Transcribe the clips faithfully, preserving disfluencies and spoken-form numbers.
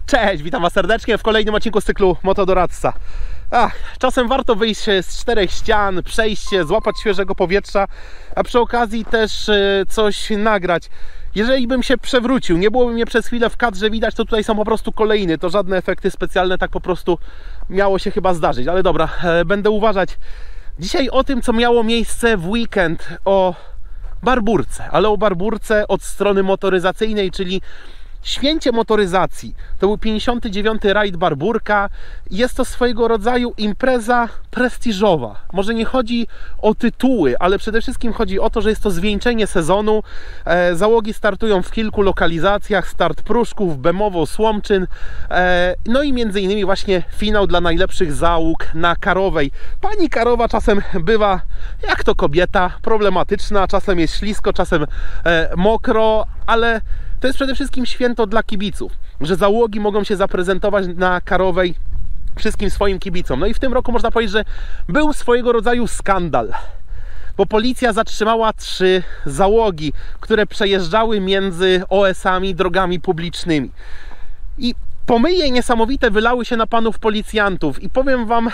Cześć, witam Was serdecznie w kolejnym odcinku z cyklu Motodoradca. Ach, czasem warto wyjść z czterech ścian, przejść się, złapać świeżego powietrza, a przy okazji też coś nagrać. Jeżeli bym się przewrócił, nie byłoby mnie przez chwilę w kadrze widać, to tutaj są po prostu kolejny, to żadne efekty specjalne, tak po prostu miało się chyba zdarzyć. Ale dobra, będę uważać. Dzisiaj o tym, co miało miejsce w weekend, o Barburce, ale o Barburce od strony motoryzacyjnej, czyli święcie motoryzacji. To był pięćdziesiąty dziewiąty rajd Barburka. Jest to swojego rodzaju impreza prestiżowa. Może nie chodzi o tytuły, ale przede wszystkim chodzi o to, że jest to zwieńczenie sezonu. E, załogi startują w kilku lokalizacjach. Start Pruszków, Bemowo, Słomczyn. E, no i między innymi właśnie finał dla najlepszych załóg na Karowej. Pani Karowa czasem bywa, jak to kobieta, problematyczna. Czasem jest ślisko, czasem e, mokro, ale to jest przede wszystkim święto dla kibiców, że załogi mogą się zaprezentować na Karowej wszystkim swoim kibicom. No i w tym roku można powiedzieć, że był swojego rodzaju skandal, bo policja zatrzymała trzy załogi, które przejeżdżały między O S-ami, drogami publicznymi. I pomyje niesamowite wylały się na panów policjantów. I powiem Wam,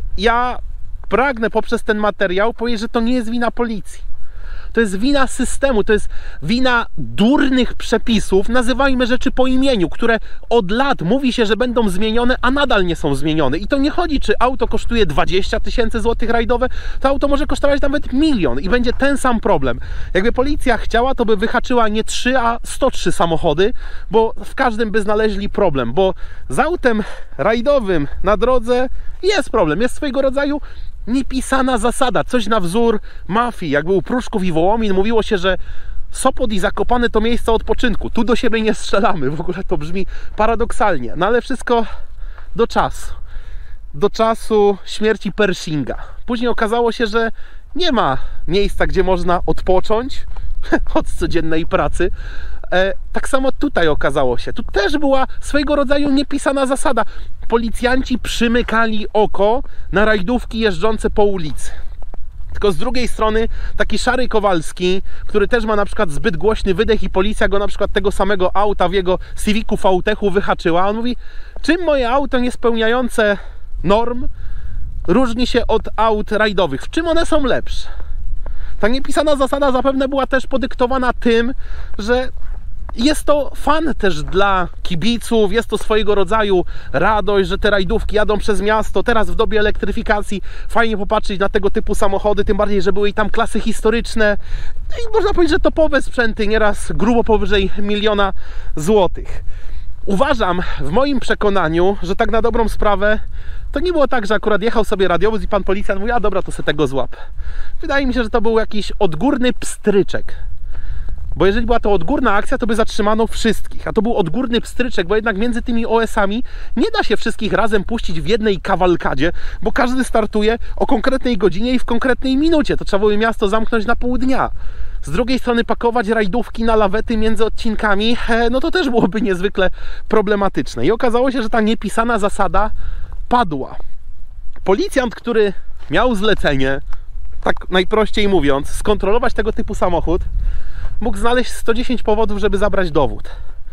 ja pragnę poprzez ten materiał powiedzieć, że to nie jest wina policji. To jest wina systemu, to jest wina durnych przepisów, nazywajmy rzeczy po imieniu, które od lat mówi się, że będą zmienione, a nadal nie są zmienione. I to nie chodzi, czy auto kosztuje dwadzieścia tysięcy złotych rajdowe, to auto może kosztować nawet milion i będzie ten sam problem. Jakby policja chciała, to by wyhaczyła nie trzy, a sto trzy samochody, bo w każdym by znaleźli problem, bo z autem rajdowym na drodze jest problem, jest swojego rodzaju niepisana zasada, coś na wzór mafii. Jak był Pruszków i Wołomin, mówiło się, że Sopot i Zakopane to miejsca odpoczynku. Tu do siebie nie strzelamy. W ogóle to brzmi paradoksalnie. No ale wszystko do czasu. Do czasu śmierci Pershinga. Później okazało się, że nie ma miejsca, gdzie można odpocząć od codziennej pracy. E, tak samo tutaj okazało się. Tu też była swojego rodzaju niepisana zasada. Policjanci przymykali oko na rajdówki jeżdżące po ulicy. Tylko z drugiej strony taki Szary Kowalski, który też ma na przykład zbyt głośny wydech i policja go na przykład tego samego auta w jego Civicu V-Techu wyhaczyła. On mówi, czym moje auto niespełniające norm różni się od aut rajdowych? W czym one są lepsze? Ta niepisana zasada zapewne była też podyktowana tym, że jest to fan też dla kibiców, jest to swojego rodzaju radość, że te rajdówki jadą przez miasto. Teraz w dobie elektryfikacji fajnie popatrzeć na tego typu samochody, tym bardziej, że były i tam klasy historyczne. I można powiedzieć, że topowe sprzęty, nieraz grubo powyżej miliona złotych. Uważam, w moim przekonaniu, że tak na dobrą sprawę to nie było tak, że akurat jechał sobie radiowóz i pan policjant mówi, a dobra, to se tego złap. Wydaje mi się, że to był jakiś odgórny pstryczek. Bo jeżeli była to odgórna akcja, to by zatrzymano wszystkich. A to był odgórny pstryczek, bo jednak między tymi O S-ami nie da się wszystkich razem puścić w jednej kawalkadzie, bo każdy startuje o konkretnej godzinie i w konkretnej minucie. To trzeba było miasto zamknąć na pół dnia. Z drugiej strony pakować rajdówki na lawety między odcinkami, no to też byłoby niezwykle problematyczne. I okazało się, że ta niepisana zasada padła. Policjant, który miał zlecenie, tak najprościej mówiąc, skontrolować tego typu samochód, mógł znaleźć sto dziesięć powodów, żeby zabrać dowód.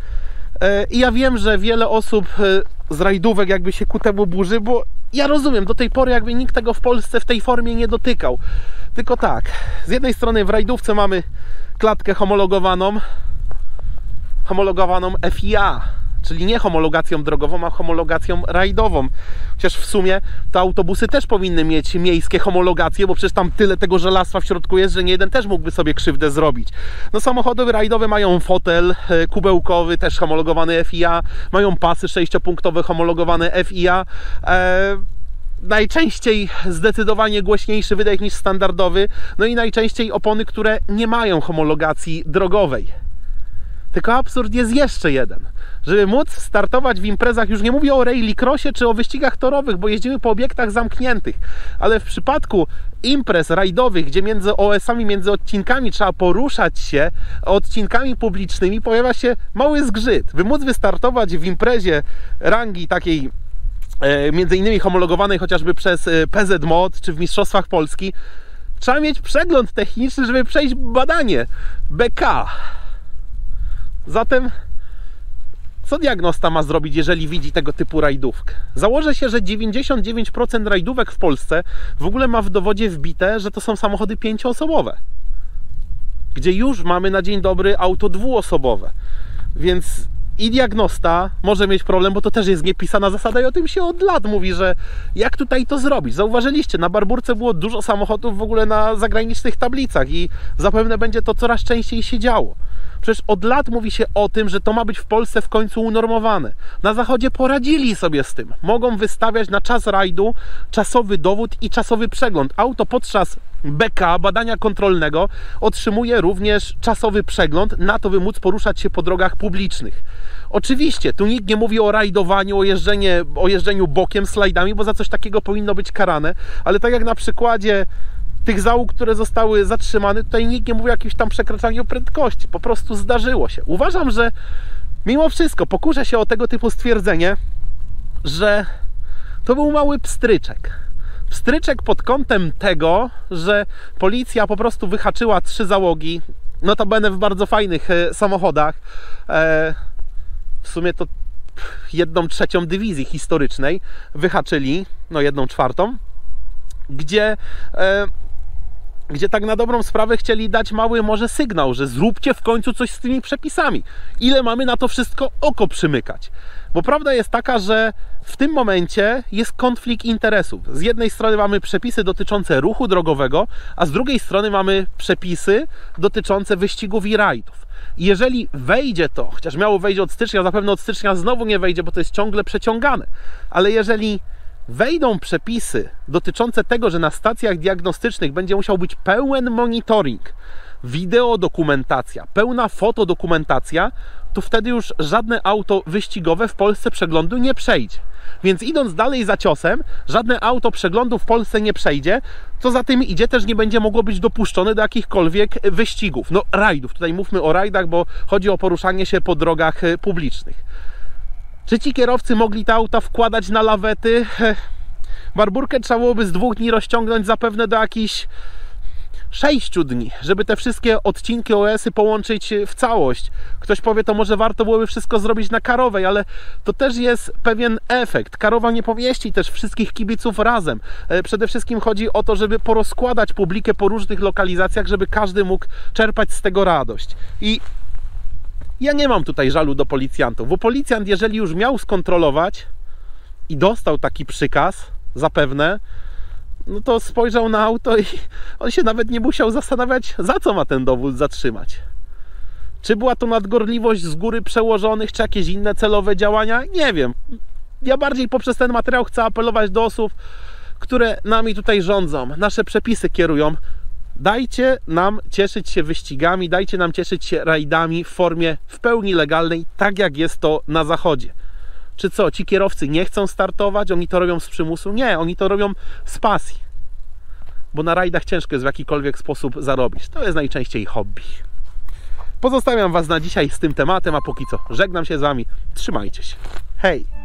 I ja wiem, że wiele osób z rajdówek jakby się ku temu burzy, bo ja rozumiem, do tej pory jakby nikt tego w Polsce w tej formie nie dotykał. Tylko tak, z jednej strony w rajdówce mamy klatkę homologowaną, homologowaną F I A, czyli nie homologacją drogową, a homologacją rajdową. Chociaż w sumie to autobusy też powinny mieć miejskie homologacje, bo przecież tam tyle tego żelastwa w środku jest, że nie jeden też mógłby sobie krzywdę zrobić. No samochody rajdowe mają fotel kubełkowy, też homologowany F I A, mają pasy sześciopunktowe homologowane F I A. Eee, najczęściej zdecydowanie głośniejszy wydech niż standardowy, no i najczęściej opony, które nie mają homologacji drogowej. Tylko absurd jest jeszcze jeden. Żeby móc startować w imprezach, już nie mówię o rallycrossie czy o wyścigach torowych, bo jeździmy po obiektach zamkniętych, ale w przypadku imprez rajdowych, gdzie między O S-ami, między odcinkami trzeba poruszać się odcinkami publicznymi, pojawia się mały zgrzyt. By móc wystartować w imprezie rangi takiej e, między innymi homologowanej chociażby przez P Z M O D czy w Mistrzostwach Polski, trzeba mieć przegląd techniczny, żeby przejść badanie B K. Zatem Co diagnosta ma zrobić, jeżeli widzi tego typu rajdówkę? Założę się, że dziewięćdziesiąt dziewięć procent rajdówek w Polsce w ogóle ma w dowodzie wbite, że to są samochody pięcioosobowe, gdzie już mamy na dzień dobry auto dwuosobowe. Więc i diagnosta może mieć problem, bo to też jest niepisana zasada i o tym się od lat mówi, że jak tutaj to zrobić. Zauważyliście, na Barburce było dużo samochodów w ogóle na zagranicznych tablicach i zapewne będzie to coraz częściej się działo. Przecież od lat mówi się o tym, że to ma być w Polsce w końcu unormowane. Na Zachodzie poradzili sobie z tym. Mogą wystawiać na czas rajdu czasowy dowód i czasowy przegląd. Auto podczas B K, badania kontrolnego, otrzymuje również czasowy przegląd na to, by móc poruszać się po drogach publicznych. Oczywiście, tu nikt nie mówi o rajdowaniu, o, jeżdżenie, o jeżdżeniu bokiem, slajdami, bo za coś takiego powinno być karane, ale tak jak na przykładzie tych załóg, które zostały zatrzymane, tutaj nikt nie mówi o jakimś tam przekraczaniu prędkości. Po prostu zdarzyło się. Uważam, że mimo wszystko pokuszę się o tego typu stwierdzenie, że to był mały pstryczek. Pstryczek pod kątem tego, że policja po prostu wyhaczyła trzy załogi, notabene w bardzo fajnych e, samochodach, e, w sumie to jedną trzecią dywizji historycznej wyhaczyli, no jedną czwartą, gdzie e, gdzie tak na dobrą sprawę chcieli dać mały może sygnał, że zróbcie w końcu coś z tymi przepisami. Ile mamy na to wszystko oko przymykać? Bo prawda jest taka, że w tym momencie jest konflikt interesów. Z jednej strony mamy przepisy dotyczące ruchu drogowego, a z drugiej strony mamy przepisy dotyczące wyścigów i rajdów. I jeżeli wejdzie to, chociaż miało wejść od stycznia, zapewne od stycznia znowu nie wejdzie, bo to jest ciągle przeciągane, ale jeżeli wejdą przepisy dotyczące tego, że na stacjach diagnostycznych będzie musiał być pełen monitoring, wideodokumentacja, pełna fotodokumentacja, to wtedy już żadne auto wyścigowe w Polsce przeglądu nie przejdzie. Więc idąc dalej za ciosem, żadne auto przeglądu w Polsce nie przejdzie, co za tym idzie, też nie będzie mogło być dopuszczone do jakichkolwiek wyścigów, no rajdów. Tutaj mówmy o rajdach, bo chodzi o poruszanie się po drogach publicznych. Czy ci kierowcy mogli te auta wkładać na lawety? Barburkę trzeba byłoby z dwóch dni rozciągnąć zapewne do jakichś sześciu dni, żeby te wszystkie odcinki O S-y połączyć w całość. Ktoś powie, to może warto byłoby wszystko zrobić na Karowej, ale to też jest pewien efekt. Karowa nie pomieści też wszystkich kibiców razem. Przede wszystkim chodzi o to, żeby porozkładać publikę po różnych lokalizacjach, żeby każdy mógł czerpać z tego radość. I ja nie mam tutaj żalu do policjantów, bo policjant, jeżeli już miał skontrolować i dostał taki przykaz, zapewne, no to spojrzał na auto i on się nawet nie musiał zastanawiać, za co ma ten dowód zatrzymać. Czy była to nadgorliwość z góry przełożonych, czy jakieś inne celowe działania? Nie wiem. Ja bardziej poprzez ten materiał chcę apelować do osób, które nami tutaj rządzą, nasze przepisy kierują. Dajcie nam cieszyć się wyścigami, dajcie nam cieszyć się rajdami w formie w pełni legalnej, tak jak jest to na Zachodzie. Czy co, ci kierowcy nie chcą startować? Oni to robią z przymusu? Nie, oni to robią z pasji. Bo na rajdach ciężko jest w jakikolwiek sposób zarobić. To jest najczęściej hobby. Pozostawiam Was na dzisiaj z tym tematem, a póki co żegnam się z Wami. Trzymajcie się. Hej!